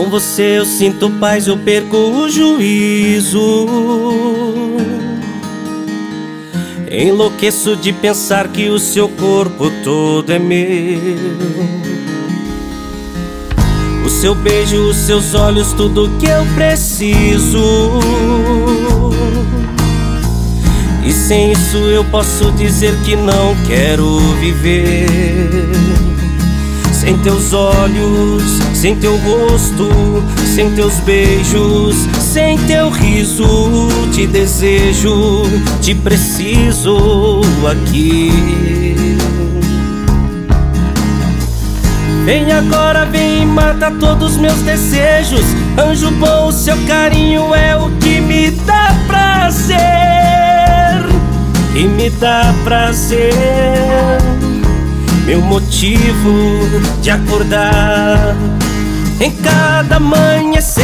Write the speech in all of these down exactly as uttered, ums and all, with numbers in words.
Com você eu sinto paz, eu perco o juízo. Enlouqueço de pensar que o seu corpo todo é meu. O seu beijo, os seus olhos, tudo que eu preciso. E sem isso eu posso dizer que não quero viver. Sem teus olhos, sem teu rosto, sem teus beijos, sem teu riso. Te desejo, te preciso aqui. Vem agora, vem e mata todos meus desejos. Anjo bom, o seu carinho é o que me dá prazer. E me dá prazer. Meu motivo de acordar em cada amanhecer.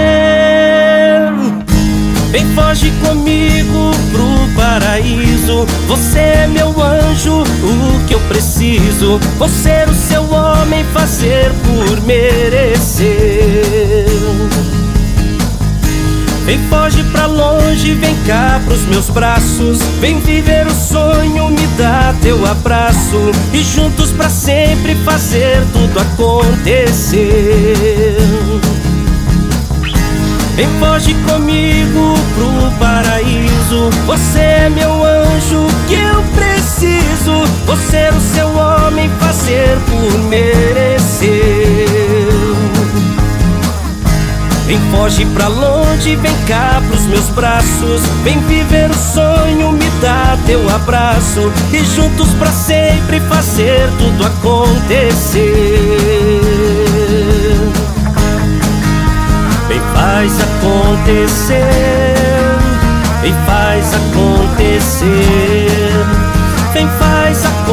Vem, foge comigo pro paraíso. Você é meu anjo, o que eu preciso. Vou ser o seu homem, fazer por merecer. Vem, foge pra longe, vem cá pros meus braços. Vem viver o sonho, me dá teu abraço. E juntos pra sempre fazer tudo acontecer. Vem, foge comigo pro paraíso. Você é meu anjo, que eu preciso. Vou ser o seu homem, fazer por merecer. Vem, foge pra longe, vem cá pros meus braços. Vem viver o sonho, me dá teu abraço. E juntos pra sempre fazer tudo acontecer. Vem, faz acontecer. Vem, faz acontecer. Vem, faz acontecer.